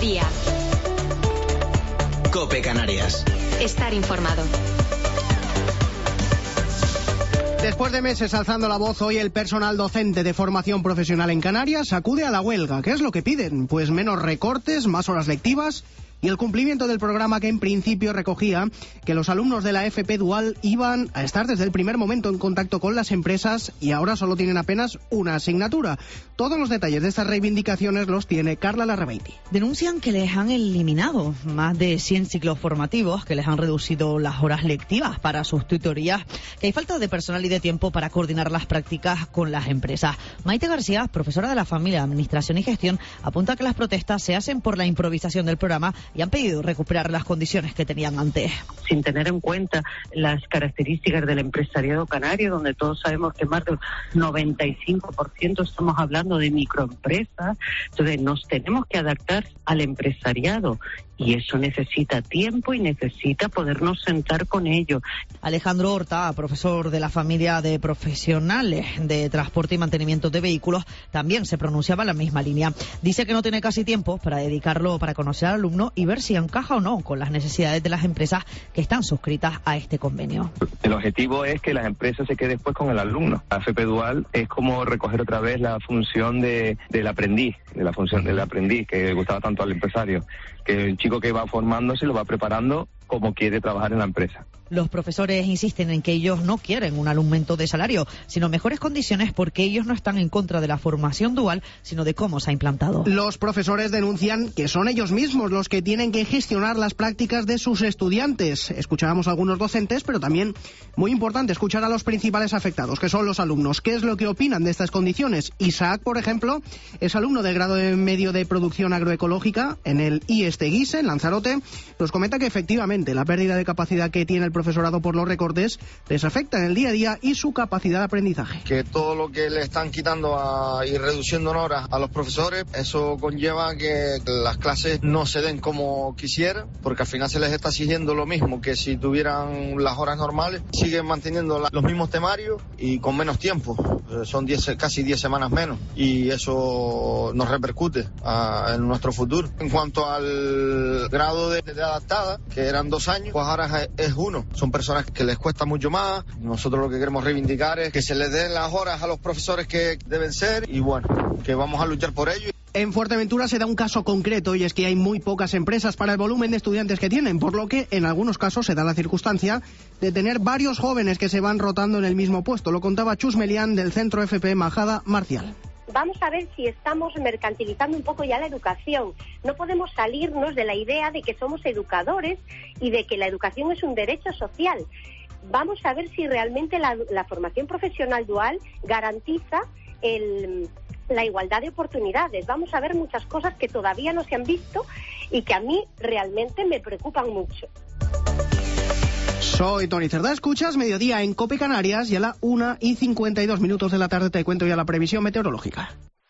Mediodía. COPE Canarias. Estar informado. Después de meses alzando la voz, hoy el personal docente de formación profesional en Canarias acude a la huelga. ¿Qué es lo que piden? Pues menos recortes, más horas lectivas y el cumplimiento del programa que en principio recogía que los alumnos de la FP Dual iban a estar desde el primer momento en contacto con las empresas y ahora solo tienen apenas una asignatura. Todos los detalles de estas reivindicaciones los tiene Carla Larrabeiti. Denuncian que les han eliminado más de 100 ciclos formativos, que les han reducido las horas lectivas para sus tutorías, que hay falta de personal y de tiempo para coordinar las prácticas con las empresas. Maite García, profesora de la familia, Administración y Gestión, apunta que las protestas se hacen por la improvisación del programa y han pedido recuperar las condiciones que tenían antes. Sin tener en cuenta las características del empresariado canario, donde todos sabemos que más del 95% estamos hablando de microempresas, entonces nos tenemos que adaptar al empresariado y eso necesita tiempo y necesita podernos sentar con ellos. Alejandro Horta, profesor de la familia de profesionales de transporte y mantenimiento de vehículos, también se pronunciaba en la misma línea. Dice que no tiene casi tiempo para dedicarlo para conocer al alumno y ver si encaja o no con las necesidades de las empresas que están suscritas a este convenio. El objetivo es que las empresas se queden después con el alumno. La FP Dual es como recoger otra vez la función del aprendiz, que le gustaba tanto al empresario, que el chico que va formándose lo va preparando como quiere trabajar en la empresa. Los profesores insisten en que ellos no quieren un aumento de salario, sino mejores condiciones porque ellos no están en contra de la formación dual, sino de cómo se ha implantado. Los profesores denuncian que son ellos mismos los que tienen que gestionar las prácticas de sus estudiantes. Escuchábamos a algunos docentes, pero también, muy importante, escuchar a los principales afectados, que son los alumnos. ¿Qué es lo que opinan de estas condiciones? Isaac, por ejemplo, es alumno del grado de medio de producción agroecológica en el IES Teguise, en Lanzarote. Nos comenta que efectivamente la pérdida de capacidad que tiene el profesorado por los recortes les afecta en el día a día y su capacidad de aprendizaje. Que todo lo que le están quitando y reduciendo en horas a los profesores, eso conlleva que las clases no se den como quisieran, porque al final se les está exigiendo lo mismo que si tuvieran las horas normales. Siguen manteniendo los mismos temarios y con menos tiempo. Son casi 10 semanas menos y eso nos repercute en nuestro futuro. En cuanto al grado de adaptada, que eran 2 años, pues ahora es 1. Son personas que les cuesta mucho más. Nosotros lo que queremos reivindicar es que se les den las horas a los profesores que deben ser y bueno, que vamos a luchar por ello. En Fuerteventura se da un caso concreto y es que hay muy pocas empresas para el volumen de estudiantes que tienen, por lo que en algunos casos se da la circunstancia de tener varios jóvenes que se van rotando en el mismo puesto. Lo contaba Chus Melián del Centro FP Majada Marcial. Vamos a ver si estamos mercantilizando un poco ya la educación. No podemos salirnos de la idea de que somos educadores y de que la educación es un derecho social. Vamos a ver si realmente la formación profesional dual garantiza la igualdad de oportunidades. Vamos a ver muchas cosas que todavía no se han visto y que a mí realmente me preocupan mucho. Soy Tony Cerdá, escuchas Mediodía en COPE Canarias y a la 1:52 de la tarde te cuento ya la previsión meteorológica.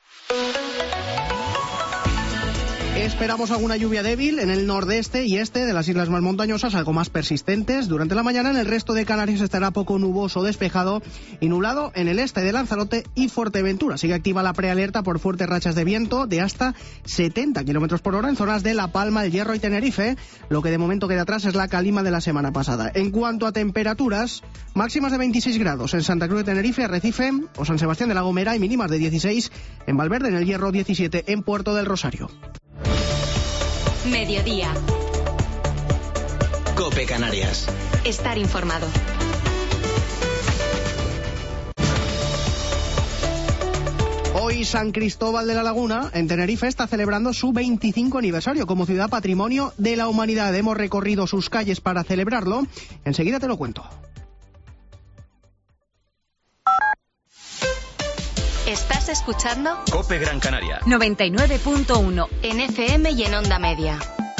Esperamos alguna lluvia débil en el nordeste y este de las islas más montañosas, algo más persistentes. Durante la mañana en el resto de Canarias estará poco nuboso, despejado y nublado en el este de Lanzarote y Fuerteventura. Sigue activa la prealerta por fuertes rachas de viento de hasta 70 km por hora en zonas de La Palma, El Hierro y Tenerife. Lo que de momento queda atrás es la calima de la semana pasada. En cuanto a temperaturas, máximas de 26 grados en Santa Cruz de Tenerife, Arrecife o San Sebastián de la Gomera y mínimas de 16 en Valverde, en El Hierro, 17 en Puerto del Rosario. Mediodía. COPE Canarias. Estar informado. Hoy San Cristóbal de la Laguna, en Tenerife, está celebrando su 25 aniversario como ciudad patrimonio de la humanidad. Hemos recorrido sus calles para celebrarlo. Enseguida te lo cuento. Estás escuchando COPE Gran Canaria 99.1 en FM y en onda media.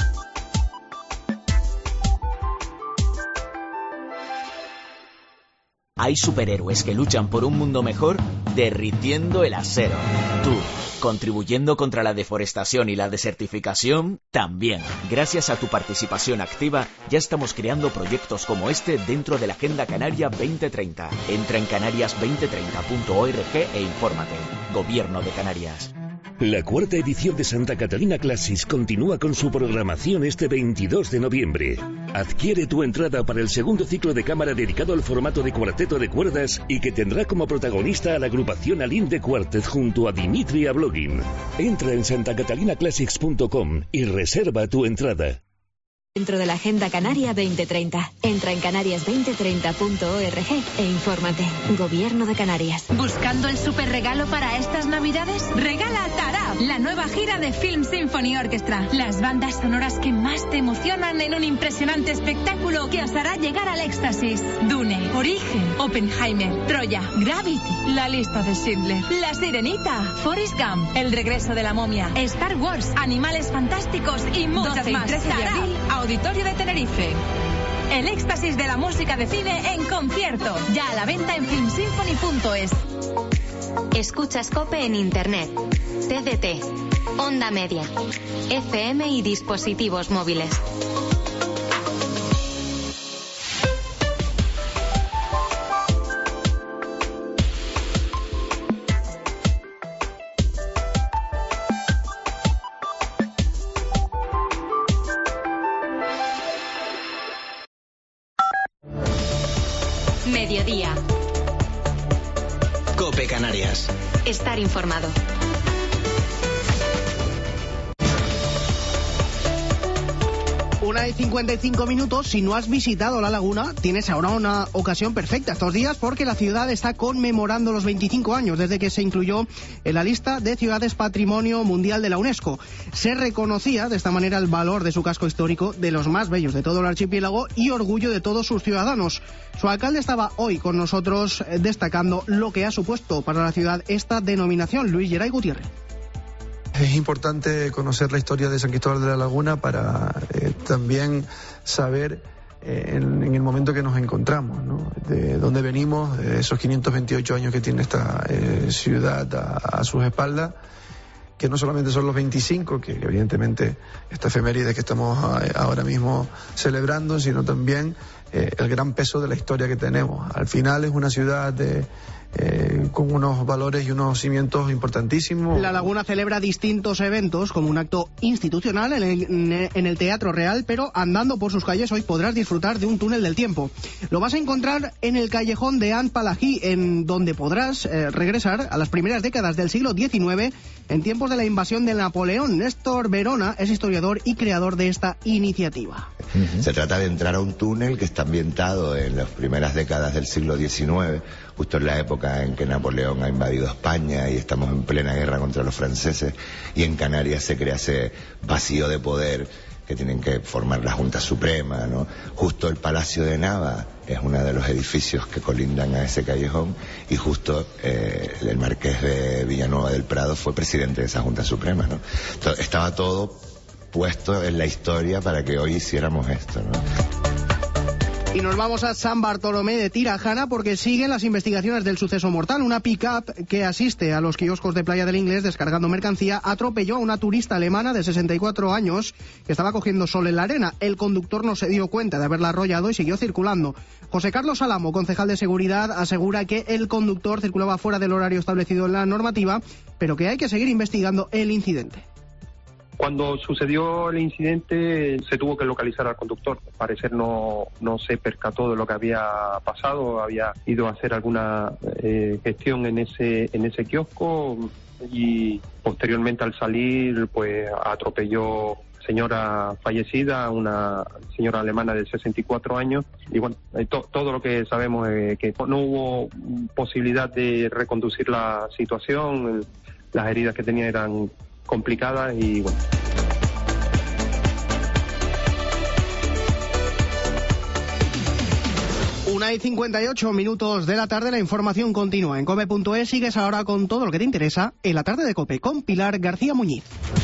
Hay superhéroes que luchan por un mundo mejor derritiendo el acero. Tú, contribuyendo contra la deforestación y la desertificación, también. Gracias a tu participación activa, ya estamos creando proyectos como este dentro de la Agenda Canaria 2030. Entra en canarias2030.org e infórmate. Gobierno de Canarias. La cuarta edición de Santa Catalina Classics continúa con su programación este 22 de noviembre. Adquiere tu entrada para el segundo ciclo de cámara dedicado al formato de cuarteto de cuerdas y que tendrá como protagonista a la agrupación Aline de Quartet junto a Dimitri Ablogin. Entra en santacatalinaclassics.com y reserva tu entrada. Dentro de la Agenda Canaria 2030. Entra en canarias2030.org e infórmate. Gobierno de Canarias. ¿Buscando el super regalo para estas Navidades? Regala Tarab, la nueva gira de Film Symphony Orchestra. Las bandas sonoras que más te emocionan en un impresionante espectáculo que os hará llegar al éxtasis. Dune, Origen, Oppenheimer, Troya, Gravity, La lista de Schindler, La Sirenita, Forrest Gump, El regreso de la momia, Star Wars, Animales fantásticos y muchas más. 13 de abril, Auditorio de Tenerife. El éxtasis de la música de cine en concierto. Ya a la venta en filmsymphony.es. Escuchas COPE en Internet, TDT, Onda Media, FM y dispositivos móviles. Mediodía. COPE Canarias. Estar informado. Una y 55 minutos. Si no has visitado La Laguna, tienes ahora una ocasión perfecta estos días porque la ciudad está conmemorando los 25 años desde que se incluyó en la lista de ciudades Patrimonio Mundial de la UNESCO. Se reconocía de esta manera el valor de su casco histórico, de los más bellos de todo el archipiélago y orgullo de todos sus ciudadanos. Su alcalde estaba hoy con nosotros destacando lo que ha supuesto para la ciudad esta denominación. Luis Geray Gutiérrez. Es importante conocer la historia de San Cristóbal de la Laguna para también saber en el momento que nos encontramos, ¿no? De dónde venimos, de esos 528 años que tiene esta ciudad a sus espaldas, que no solamente son los 25, que evidentemente esta efeméride que estamos ahora mismo celebrando, sino también el gran peso de la historia que tenemos. Al final es una ciudad con unos valores y unos cimientos importantísimos. La Laguna celebra distintos eventos como un acto institucional en el Teatro Real, pero andando por sus calles hoy podrás disfrutar de un túnel del tiempo. Lo vas a encontrar en el callejón de Ant Palagi, en donde podrás regresar a las primeras décadas del siglo XIX, en tiempos de la invasión de Napoleón. Néstor Verona es historiador y creador de esta iniciativa. Se trata de entrar a un túnel que está ambientado en las primeras décadas del siglo XIX, justo en la época en que Napoleón ha invadido España y estamos en plena guerra contra los franceses, y en Canarias se crea ese vacío de poder que tienen que formar la Junta Suprema, ¿no? Justo el Palacio de Nava es uno de los edificios que colindan a ese callejón, y justo el marqués de Villanueva del Prado fue presidente de esa Junta Suprema, ¿no? Estaba todo puesto en la historia para que hoy hiciéramos esto, ¿no? Y nos vamos a San Bartolomé de Tirajana porque siguen las investigaciones del suceso mortal. Una pick-up que asiste a los kioscos de Playa del Inglés descargando mercancía atropelló a una turista alemana de 64 años que estaba cogiendo sol en la arena. El conductor no se dio cuenta de haberla arrollado y siguió circulando. José Carlos Alamo, concejal de Seguridad, asegura que el conductor circulaba fuera del horario establecido en la normativa, pero que hay que seguir investigando el incidente. Cuando sucedió el incidente se tuvo que localizar al conductor. Al parecer no se percató de lo que había pasado, había ido a hacer alguna gestión en ese kiosco y posteriormente al salir pues atropelló señora fallecida, una señora alemana de 64 años, y bueno, todo lo que sabemos es que no hubo posibilidad de reconducir la situación, las heridas que tenía eran complicadas y bueno. Una y 58 minutos de la tarde, la información continúa en cope.es. Sigues ahora con todo lo que te interesa en la tarde de COPE con Pilar García Muñiz.